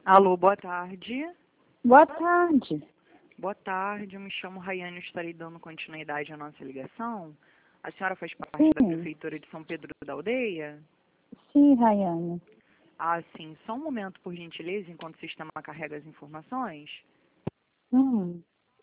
Alô, boa tarde. Boa tarde. Boa tarde, eu me chamo Rayane, eu estarei dando continuidade à nossa ligação. A senhora faz parte da Sim, Prefeitura de São Pedro da Aldeia? sim, Rayane. Ah, sim. Só um momento, por gentileza, enquanto o sistema carrega as informações. Hum.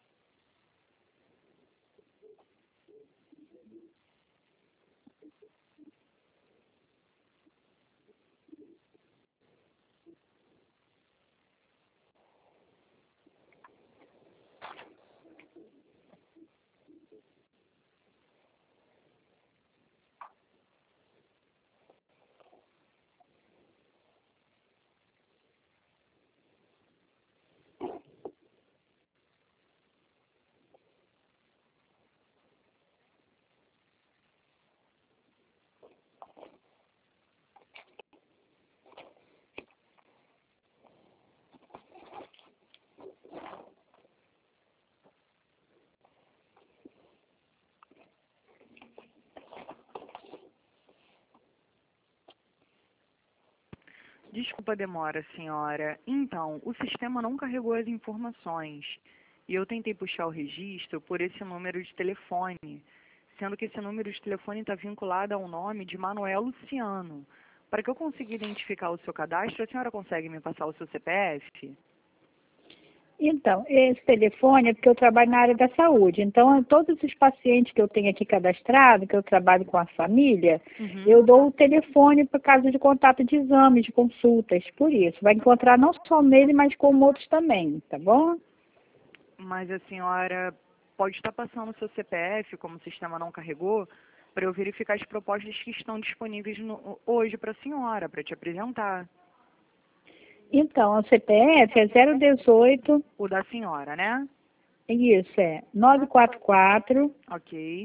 Desculpa a demora, senhora. Então, o sistema não carregou as informações. E eu tentei puxar o registro por esse número de telefone, sendo que esse número de telefone está vinculado ao nome de Manuel Luciano. Para que eu consiga identificar o seu cadastro, a senhora consegue me passar o seu CPF? Então, esse telefone é porque eu trabalho na área da saúde. Então, todos os pacientes que eu tenho aqui cadastrado, que eu trabalho com a família, eu dou o telefone por causa de contato de exames, de consultas, por isso. Vai encontrar não só nele, mas com outros também, tá bom? Mas a senhora pode estar passando o seu CPF, como o sistema não carregou, para eu verificar as propostas que estão disponíveis hoje para a senhora, para te apresentar. Então, o CPF é 018, O da senhora, né? isso, é 944 Ok,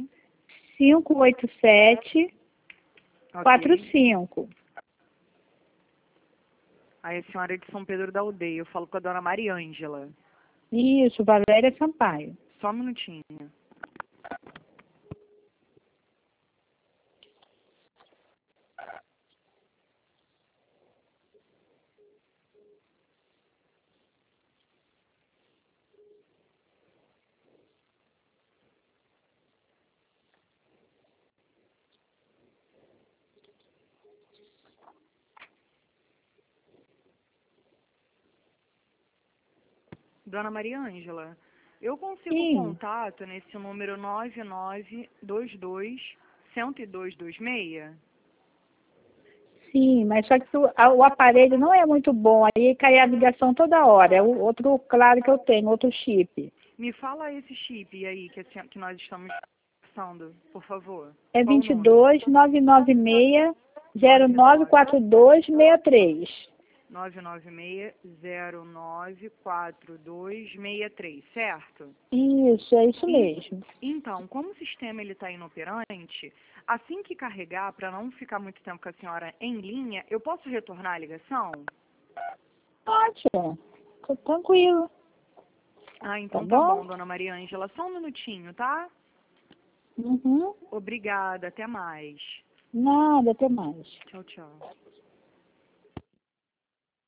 587 ok. 45. Aí a senhora é de São Pedro da Aldeia. Eu falo com a dona Mariângela. Isso, Valéria Sampaio. Só um minutinho. Dona Mariângela, eu consigo Sim. contato nesse número 9922-10226? Sim, mas só que o aparelho não é muito bom, aí cai a ligação toda hora. É o outro, claro que eu tenho, outro chip. Me fala esse chip aí que nós estamos passando, por favor. É Qual o número? 22 996 094263. 996094263, certo? Isso, é isso En- mesmo. Então, como o sistema está inoperante, assim que carregar, para não ficar muito tempo com a senhora em linha, eu posso retornar a ligação? Ótimo, tô tranquilo, Ah, tá então tá bom? bom, dona Mariângela. Só um minutinho, tá? Uhum. Obrigada, até mais. Nada, até mais. Tchau, tchau.